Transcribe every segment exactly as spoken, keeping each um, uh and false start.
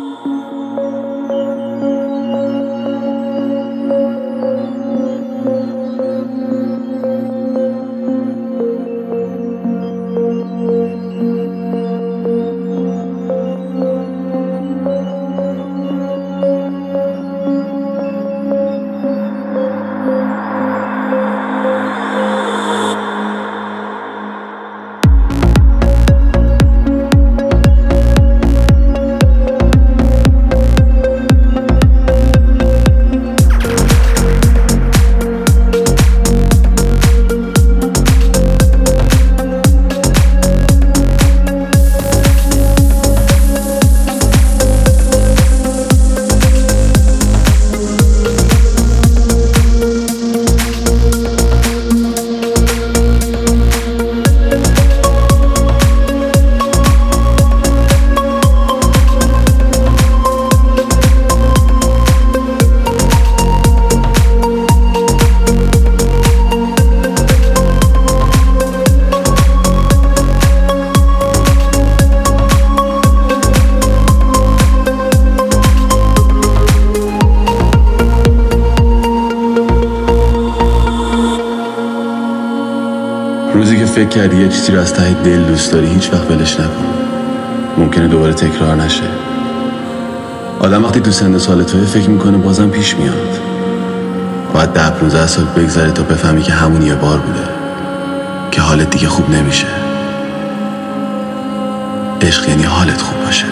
روزی که فکر کردی یه چیزی رو از ته دل دوست داری هیچ وقت ولش نکن. ممکنه دوباره تکرار نشه. آدم وقتی تو سن سال توی فکر میکنه بازم پیش میاد. باید ده پونزده سال بگذره تا بفهمی که همون یه بار بوده که حالت دیگه خوب نمیشه. عشق یعنی حالت خوب باشه.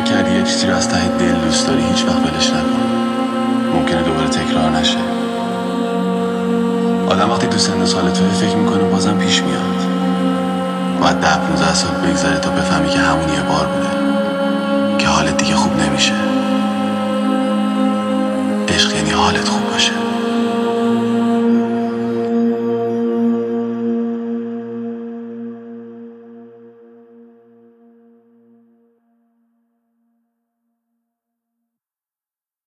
کردی یه چیزی رو از ته دل دوست داری هیچ وقت ولش نکن. ممکنه دوباره تکرار نشه. آدم وقتی تو سن سال توی فکر میکنه بازم پیش میاد. باید ده پونزده سال بگذره تا بفهمی که همون یه بار بوده، که حالت دیگه خوب نمیشه. عشق یعنی حالت خوب باشه.